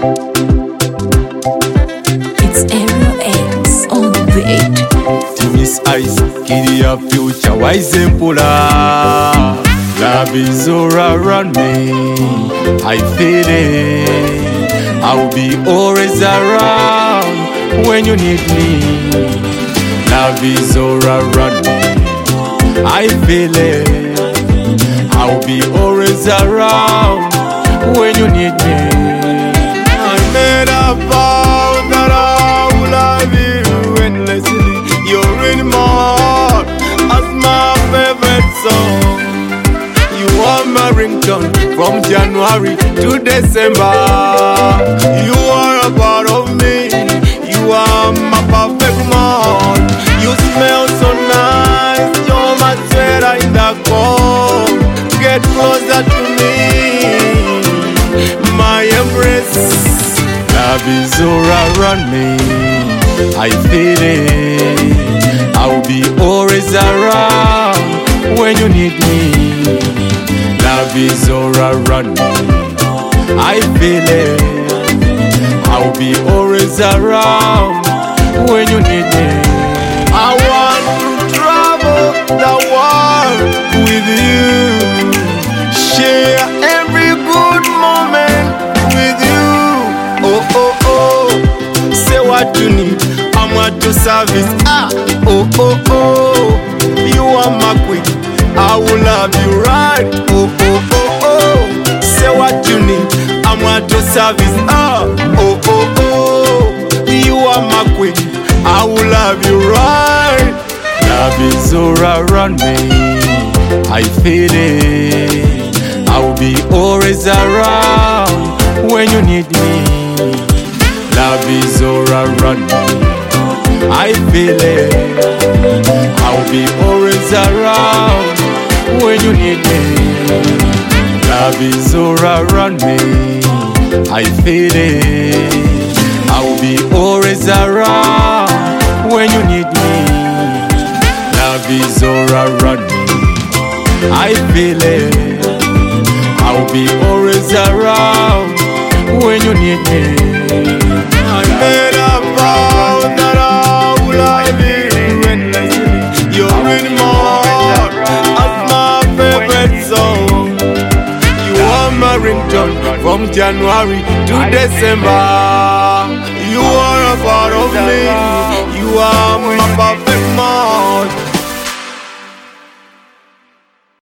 It's Aerial X on the beat. Timmy's eyes, Kidia future, wise and polar. Love is all around me, I feel it. I'll be always around when you need me. Love is all around me, I feel it. I'll be always around when you need me. I made a vow that I will love you endlessly. You're in my heart as my favorite song. You are my ringtone from January to December. You are a part of me. You are my perfect man. You smell so nice. You're my sweater in the cold. Get closer to me, my embrace. Love is all around me, I feel it. I'll be always around when you need me. Love is all around me, I feel it. I'll be always around when you need me. I want to travel the world with you, share every good moment with you. Oh, oh, oh, say what you need, I'm at your service. Oh, oh, oh, you are my queen, I will love you right. Oh, oh, oh, oh, say what you need, I'm at your service. Oh, oh, oh, you are my queen, I will love you right. Love is all around me, I feel it. I'll be always around when you need me. Love is all around me, I feel it. I'll be always around when you need me. Love is all around me, I feel it. I'll be always around when you need me. Love is all around me, I feel it. I'll be always around when you need me. I made a vow that I will love you endlessly. You're in my heart as my favorite song. You are my ringtone from January to December. You are a part of me. You are my perfect